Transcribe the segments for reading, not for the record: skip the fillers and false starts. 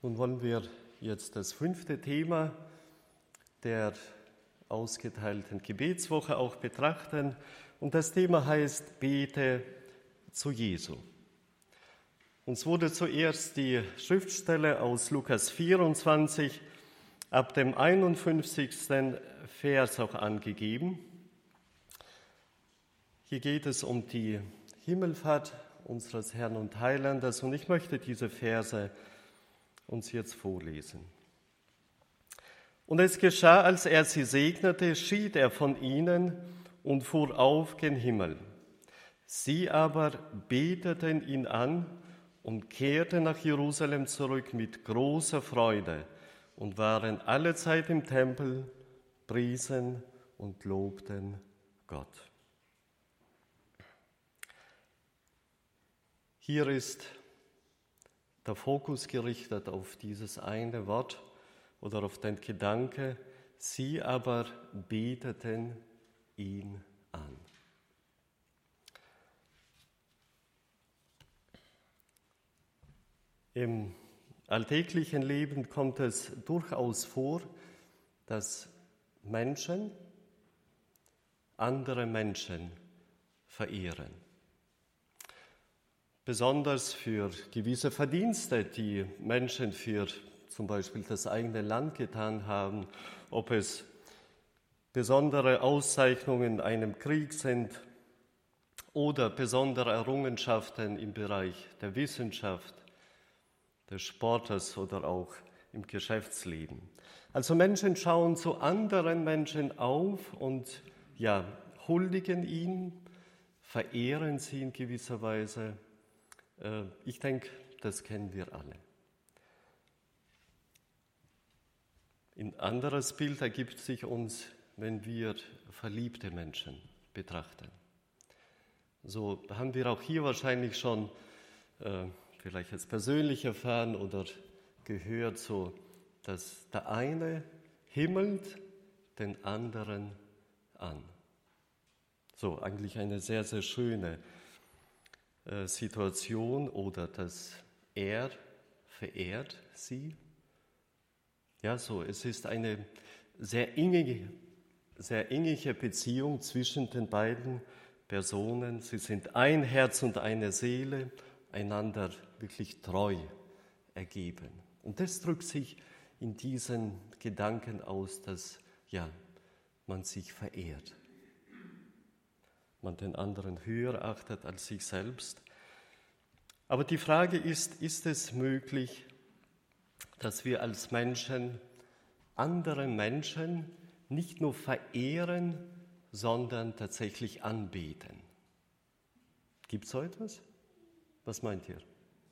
Nun wollen wir jetzt das 5. Thema der ausgeteilten Gebetswoche auch betrachten. Und das Thema heißt: Bete zu Jesu. Uns wurde zuerst die Schriftstelle aus Lukas 24 ab dem 51. Vers auch angegeben. Hier geht es um die Himmelfahrt unseres Herrn und Heilandes und ich möchte diese Verse uns jetzt vorlesen. Und es geschah, als er sie segnete, schied er von ihnen und fuhr auf gen Himmel. Sie aber beteten ihn an und kehrten nach Jerusalem zurück mit großer Freude und waren allezeit im Tempel, priesen und lobten Gott. Hier ist der Fokus gerichtet auf dieses eine Wort oder auf den Gedanke, sie aber beteten ihn an. Im alltäglichen Leben kommt es durchaus vor, dass Menschen andere Menschen verehren. Besonders für gewisse Verdienste, die Menschen für zum Beispiel das eigene Land getan haben, ob es besondere Auszeichnungen in einem Krieg sind oder besondere Errungenschaften im Bereich der Wissenschaft, des Sportes oder auch im Geschäftsleben. Also Menschen schauen zu anderen Menschen auf und huldigen ihn, verehren sie in gewisser Weise. Ich denke, das kennen wir alle. Ein anderes Bild ergibt sich uns, wenn wir verliebte Menschen betrachten. So haben wir auch hier wahrscheinlich schon vielleicht jetzt persönlich erfahren oder gehört, so, dass der eine himmelt den anderen an. So, eigentlich eine sehr, sehr schöne Situation, oder dass er verehrt sie. Ja, so, es ist eine sehr innige Beziehung zwischen den beiden Personen. Sie sind ein Herz und eine Seele, einander wirklich treu ergeben. Und das drückt sich in diesen Gedanken aus, dass man sich verehrt. Man den anderen höher achtet als sich selbst. Aber die Frage ist es möglich, dass wir als Menschen andere Menschen nicht nur verehren, sondern tatsächlich anbeten? Gibt es so etwas? Was meint ihr?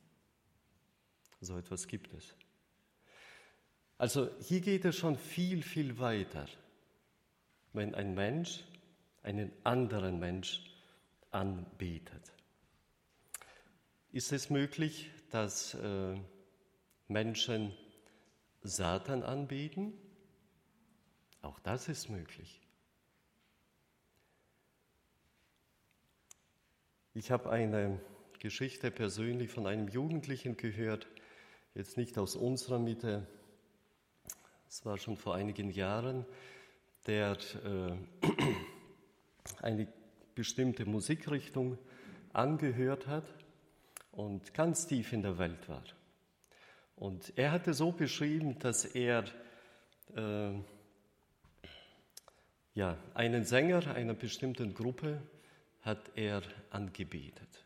So etwas gibt es. Also hier geht es schon viel, viel weiter, wenn ein Mensch einen anderen Mensch anbetet. Ist es möglich, dass Menschen Satan anbeten? Auch das ist möglich. Ich habe eine Geschichte persönlich von einem Jugendlichen gehört, jetzt nicht aus unserer Mitte, es war schon vor einigen Jahren, der eine bestimmte Musikrichtung angehört hat und ganz tief in der Welt war. Und er hatte so beschrieben, dass er einen Sänger einer bestimmten Gruppe hat er angebetet.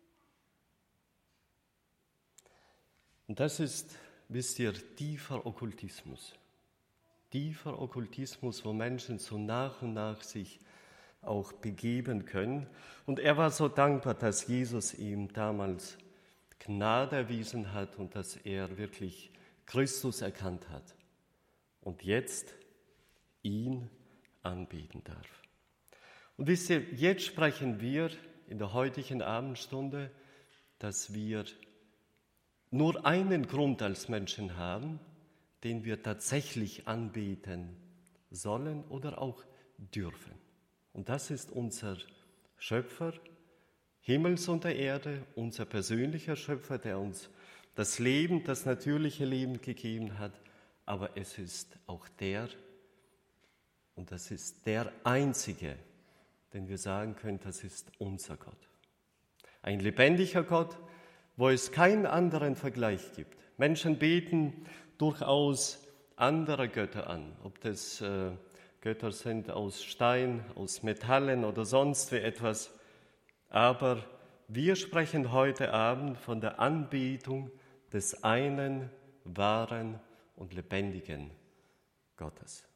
Und das ist, wisst ihr, tiefer Okkultismus. Tiefer Okkultismus, wo Menschen so nach und nach sich auch begeben können. Und er war so dankbar, dass Jesus ihm damals Gnade erwiesen hat und dass er wirklich Christus erkannt hat und jetzt ihn anbeten darf. Und wisst ihr, jetzt sprechen wir in der heutigen Abendstunde, dass wir nur einen Grund als Menschen haben, den wir tatsächlich anbeten sollen oder auch dürfen. Und das ist unser Schöpfer, Himmels und der Erde, unser persönlicher Schöpfer, der uns das Leben, das natürliche Leben gegeben hat, aber es ist auch und das ist der Einzige, den wir sagen können, das ist unser Gott. Ein lebendiger Gott, wo es keinen anderen Vergleich gibt. Menschen beten durchaus andere Götter an, ob das Götter sind aus Stein, aus Metallen oder sonst wie etwas. Aber wir sprechen heute Abend von der Anbetung des einen, wahren und lebendigen Gottes.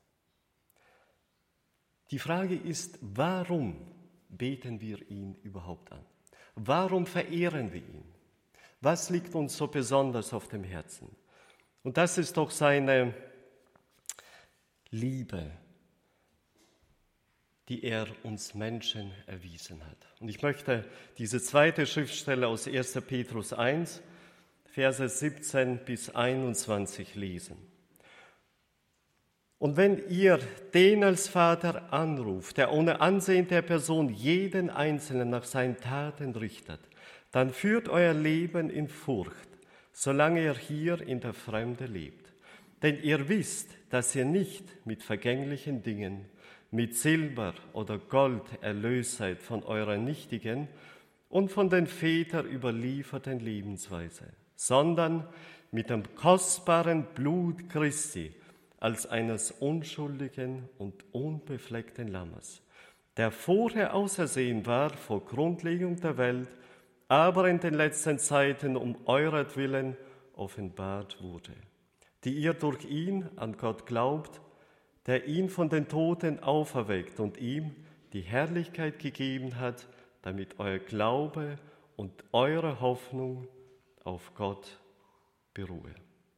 Die Frage ist, warum beten wir ihn überhaupt an? Warum verehren wir ihn? Was liegt uns so besonders auf dem Herzen? Und das ist doch seine Liebe, die er uns Menschen erwiesen hat. Und ich möchte diese zweite Schriftstelle aus 1. Petrus 1, Verse 17 bis 21 lesen. Und wenn ihr den als Vater anruft, der ohne Ansehen der Person jeden Einzelnen nach seinen Taten richtet, dann führt euer Leben in Furcht, solange ihr hier in der Fremde lebt. Denn ihr wisst, dass ihr nicht mit vergänglichen Dingen, mit Silber oder Gold erlöst seid von eurer nichtigen und von den Vätern überlieferten Lebensweise, sondern mit dem kostbaren Blut Christi, als eines unschuldigen und unbefleckten Lammes, der vorher ausersehen war vor Grundlegung der Welt, aber in den letzten Zeiten um euretwillen offenbart wurde, die ihr durch ihn an Gott glaubt, der ihn von den Toten auferweckt und ihm die Herrlichkeit gegeben hat, damit euer Glaube und eure Hoffnung auf Gott beruhe.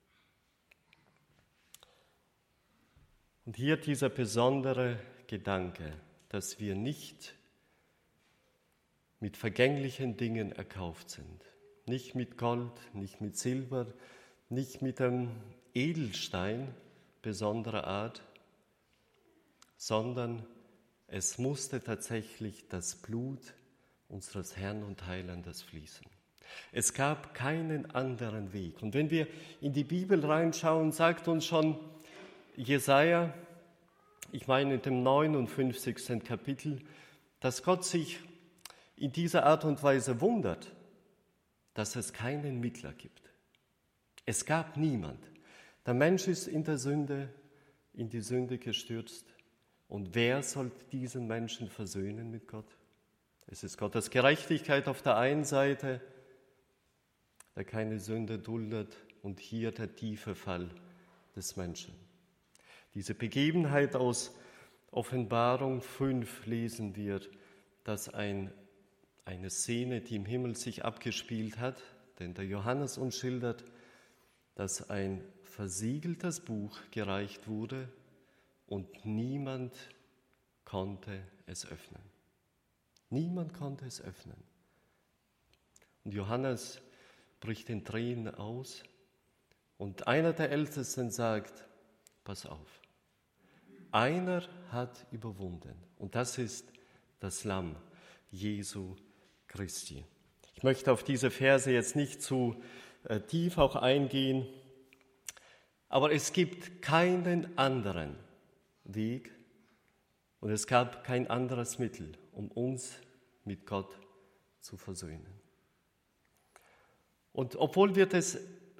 Und hier dieser besondere Gedanke, dass wir nicht mit vergänglichen Dingen erkauft sind. Nicht mit Gold, nicht mit Silber, nicht mit einem Edelstein besonderer Art, sondern es musste tatsächlich das Blut unseres Herrn und Heilandes fließen. Es gab keinen anderen Weg. Und wenn wir in die Bibel reinschauen, sagt uns schon Jesaja, ich meine in dem 59. Kapitel, dass Gott sich in dieser Art und Weise wundert, dass es keinen Mittler gibt. Es gab niemand. Der Mensch ist in die Sünde gestürzt. Und wer soll diesen Menschen versöhnen mit Gott? Es ist Gottes Gerechtigkeit auf der einen Seite, der keine Sünde duldet, und hier der tiefe Fall des Menschen. Diese Begebenheit aus Offenbarung 5 lesen wir, dass eine Szene, die im Himmel sich abgespielt hat, denn der Johannes uns schildert, dass ein versiegeltes Buch gereicht wurde und niemand konnte es öffnen. Niemand konnte es öffnen. Und Johannes bricht in Tränen aus und einer der Ältesten sagt, pass auf, einer hat überwunden und das ist das Lamm Jesu Christi. Ich möchte auf diese Verse jetzt nicht zu tief auch eingehen, aber es gibt keinen anderen Weg und es gab kein anderes Mittel, um uns mit Gott zu versöhnen. Und obwohl wir das,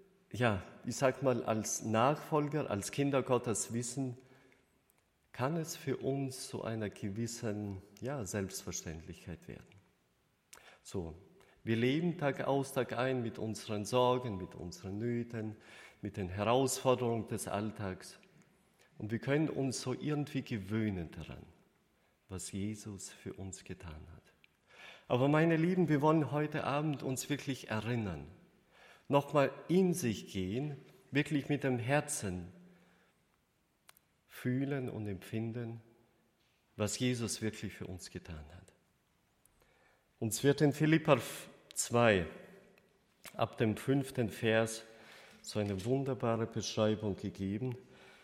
als Nachfolger, als Kinder Gottes wissen, kann es für uns zu einer gewissen Selbstverständlichkeit werden. So, wir leben Tag aus, Tag ein mit unseren Sorgen, mit unseren Nöten, mit den Herausforderungen des Alltags. Und wir können uns so irgendwie gewöhnen daran, was Jesus für uns getan hat. Aber meine Lieben, wir wollen heute Abend uns wirklich erinnern, nochmal in sich gehen, wirklich mit dem Herzen fühlen und empfinden, was Jesus wirklich für uns getan hat. Uns wird in Philipper 2 ab dem 5. Vers so eine wunderbare Beschreibung gegeben,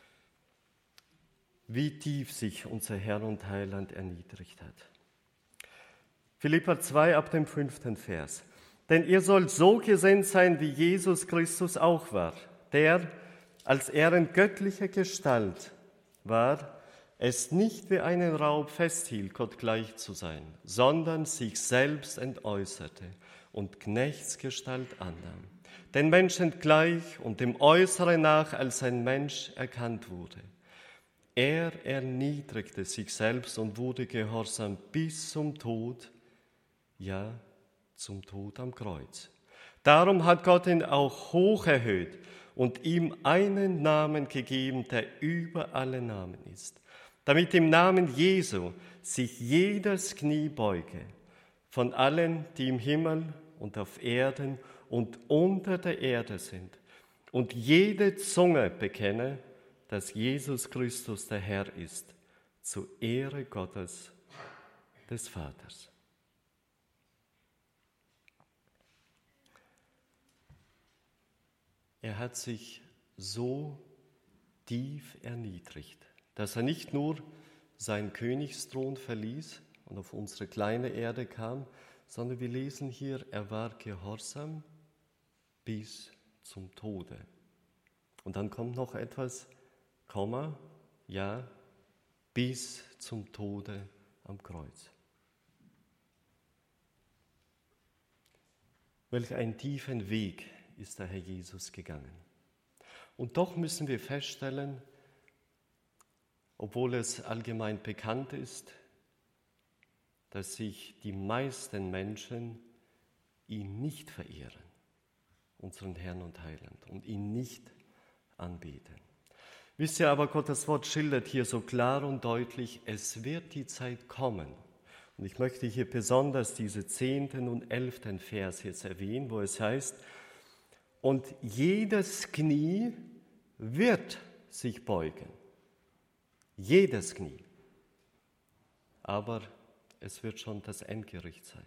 wie tief sich unser Herr und Heiland erniedrigt hat. Philipper 2 ab dem 5. Vers. Denn ihr sollt so gesinnt sein, wie Jesus Christus auch war, der, als er in göttlicher Gestalt war, es nicht wie einen Raub festhielt, Gott gleich zu sein, sondern sich selbst entäußerte und Knechtsgestalt annahm, den Menschen gleich und dem Äußeren nach als ein Mensch erkannt wurde. Er erniedrigte sich selbst und wurde gehorsam bis zum Tod, ja, zum Tod am Kreuz. Darum hat Gott ihn auch hoch erhöht und ihm einen Namen gegeben, der über alle Namen ist, damit im Namen Jesu sich jedes Knie beuge, von allen, die im Himmel und auf Erden und unter der Erde sind, und jede Zunge bekenne, dass Jesus Christus der Herr ist, zur Ehre Gottes, des Vaters. Er hat sich so tief erniedrigt, dass er nicht nur seinen Königsthron verließ und auf unsere kleine Erde kam, sondern wir lesen hier, er war gehorsam bis zum Tode. Und dann kommt noch etwas, Komma, ja, bis zum Tode am Kreuz. Welch einen tiefen Weg ist der Herr Jesus gegangen. Und doch müssen wir feststellen, obwohl es allgemein bekannt ist, dass sich die meisten Menschen ihn nicht verehren, unseren Herrn und Heiland, und ihn nicht anbeten. Wisst ihr aber, Gottes Wort schildert hier so klar und deutlich, es wird die Zeit kommen. Und ich möchte hier besonders diese 10. und 11. Vers jetzt erwähnen, wo es heißt, und jedes Knie wird sich beugen. Jedes Knie. Aber es wird schon das Endgericht sein.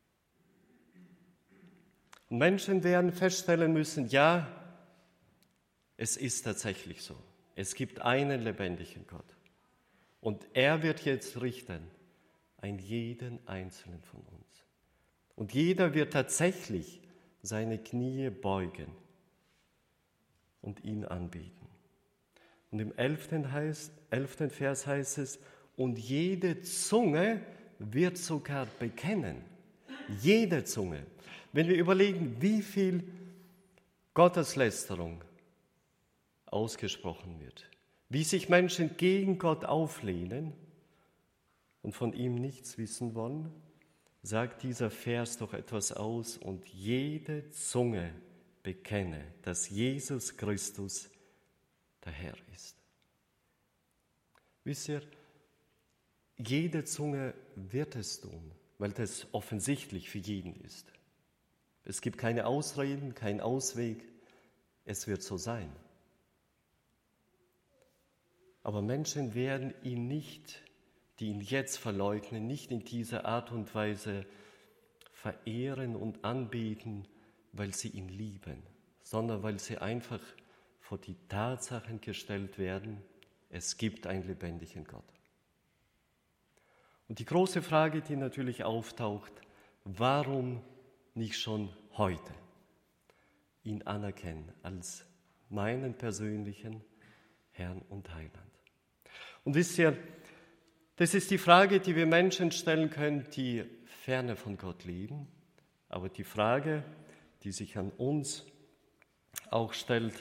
Und Menschen werden feststellen müssen, ja, es ist tatsächlich so. Es gibt einen lebendigen Gott. Und er wird jetzt richten an jeden Einzelnen von uns. Und jeder wird tatsächlich seine Knie beugen und ihn anbeten. Und im 11. Vers heißt es, und jede Zunge wird sogar bekennen. Jede Zunge. Wenn wir überlegen, wie viel Gotteslästerung ausgesprochen wird, wie sich Menschen gegen Gott auflehnen und von ihm nichts wissen wollen, sagt dieser Vers doch etwas aus, und jede Zunge bekenne, dass Jesus Christus der Herr ist. Wisst ihr, jede Zunge wird es tun, weil das offensichtlich für jeden ist. Es gibt keine Ausreden, keinen Ausweg, es wird so sein. Aber Menschen werden ihn nicht, die ihn jetzt verleugnen, nicht in dieser Art und Weise verehren und anbeten, weil sie ihn lieben, sondern weil sie einfach vor die Tatsachen gestellt werden, es gibt einen lebendigen Gott. Und die große Frage, die natürlich auftaucht, warum nicht schon heute ihn anerkennen als meinen persönlichen Herrn und Heiland? Und wisst ihr, das ist die Frage, die wir Menschen stellen können, die ferne von Gott leben, aber die Frage, die sich an uns auch stellt,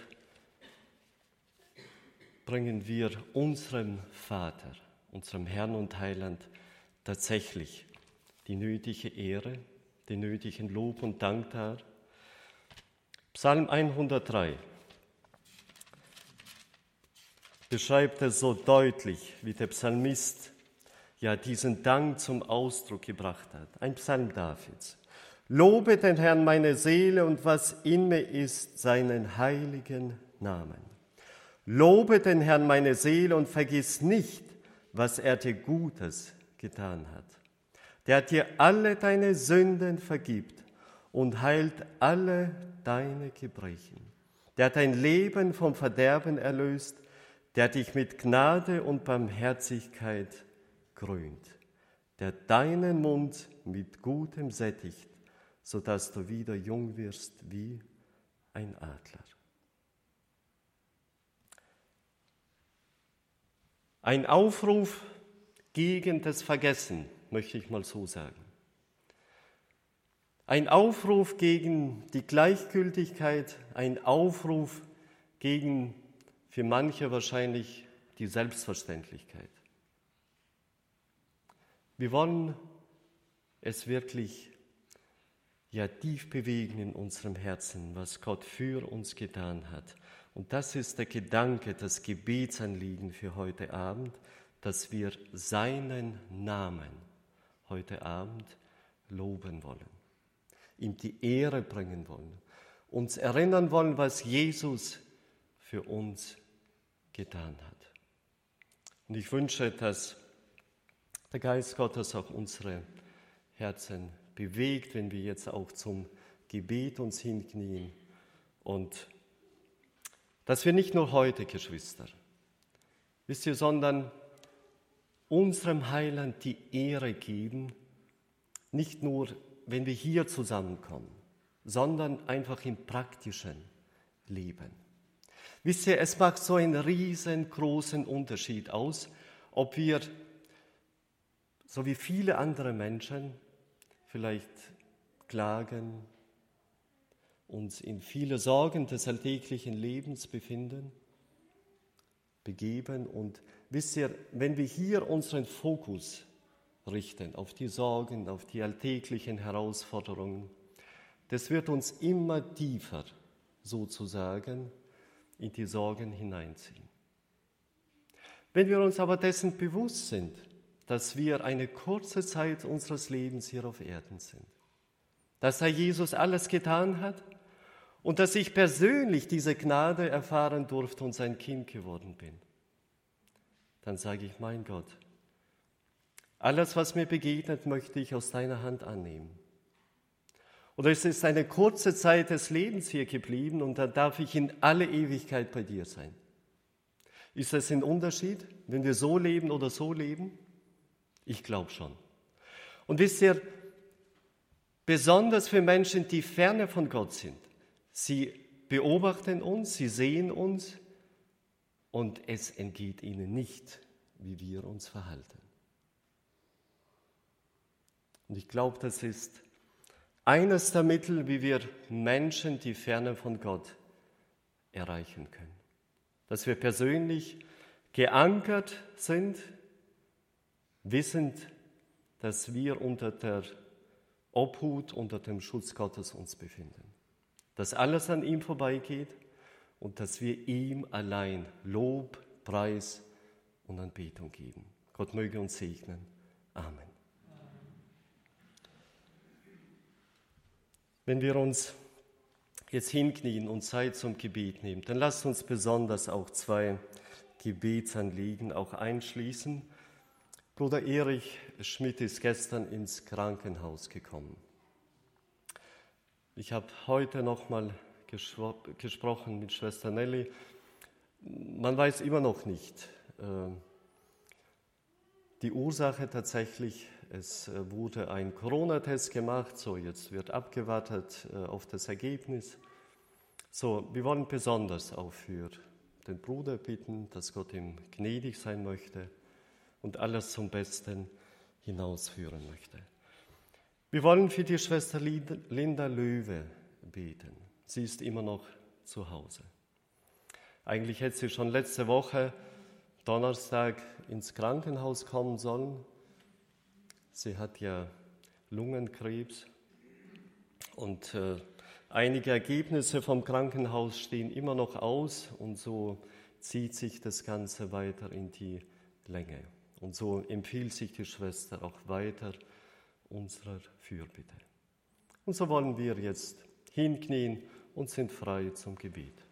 bringen wir unserem Vater, unserem Herrn und Heiland tatsächlich die nötige Ehre, den nötigen Lob und Dank dar? Psalm 103 beschreibt es so deutlich, wie der Psalmist ja diesen Dank zum Ausdruck gebracht hat. Ein Psalm Davids. Lobe den Herrn meine Seele und was in mir ist, seinen heiligen Namen. Lobe den Herrn meine Seele und vergiss nicht, was er dir Gutes getan hat. Der dir alle deine Sünden vergibt und heilt alle deine Gebrechen. Der dein Leben vom Verderben erlöst, der dich mit Gnade und Barmherzigkeit krönt, der deinen Mund mit Gutem sättigt, sodass du wieder jung wirst wie ein Adler. Ein Aufruf gegen das Vergessen, möchte ich mal so sagen. Ein Aufruf gegen die Gleichgültigkeit, ein Aufruf gegen für manche wahrscheinlich die Selbstverständlichkeit. Wir wollen es wirklich tief bewegen in unserem Herzen, was Gott für uns getan hat. Und das ist der Gedanke, das Gebetsanliegen für heute Abend, dass wir seinen Namen heute Abend loben wollen, ihm die Ehre bringen wollen, uns erinnern wollen, was Jesus für uns getan hat. Und ich wünsche, dass der Geist Gottes auch unsere Herzen bewegt, wenn wir jetzt auch zum Gebet uns hinknien und dass wir nicht nur heute, Geschwister, wisst ihr, sondern unserem Heiland die Ehre geben, nicht nur, wenn wir hier zusammenkommen, sondern einfach im praktischen Leben. Wisst ihr, es macht so einen riesengroßen Unterschied aus, ob wir, so wie viele andere Menschen, vielleicht klagen, uns in viele Sorgen des alltäglichen Lebens begeben. Und wisst ihr, wenn wir hier unseren Fokus richten auf die Sorgen, auf die alltäglichen Herausforderungen, das wird uns immer tiefer sozusagen in die Sorgen hineinziehen. Wenn wir uns aber dessen bewusst sind, dass wir eine kurze Zeit unseres Lebens hier auf Erden sind, dass Herr Jesus alles getan hat und dass ich persönlich diese Gnade erfahren durfte und sein Kind geworden bin, dann sage ich, mein Gott, alles, was mir begegnet, möchte ich aus deiner Hand annehmen. Oder es ist eine kurze Zeit des Lebens hier geblieben und dann darf ich in alle Ewigkeit bei dir sein. Ist das ein Unterschied, wenn wir so leben oder so leben? Ich glaube schon. Und wisst ihr, besonders für Menschen, die ferne von Gott sind, sie beobachten uns, sie sehen uns und es entgeht ihnen nicht, wie wir uns verhalten. Und ich glaube, das ist eines der Mittel, wie wir Menschen, die ferne von Gott, erreichen können. Dass wir persönlich geankert sind, wissend, dass wir unter der Obhut, unter dem Schutz Gottes uns befinden. Dass alles an ihm vorbeigeht und dass wir ihm allein Lob, Preis und Anbetung geben. Gott möge uns segnen. Amen. Wenn wir uns jetzt hinknien und Zeit zum Gebet nehmen, dann lasst uns besonders auch 2 Gebetsanliegen auch einschließen. Bruder Erich Schmidt ist gestern ins Krankenhaus gekommen. Ich habe heute nochmal gesprochen mit Schwester Nelly. Man weiß immer noch nicht die Ursache tatsächlich. Es wurde ein Corona-Test gemacht, so jetzt wird abgewartet auf das Ergebnis. So, wir wollen besonders auch für den Bruder bitten, dass Gott ihm gnädig sein möchte und alles zum Besten hinausführen möchte. Wir wollen für die Schwester Linda Löwe beten. Sie ist immer noch zu Hause. Eigentlich hätte sie schon letzte Woche Donnerstag ins Krankenhaus kommen sollen. Sie hat ja Lungenkrebs und einige Ergebnisse vom Krankenhaus stehen immer noch aus und so zieht sich das Ganze weiter in die Länge. Und so empfiehlt sich die Schwester auch weiter unserer Fürbitte. Und so wollen wir jetzt hinknien und sind frei zum Gebet.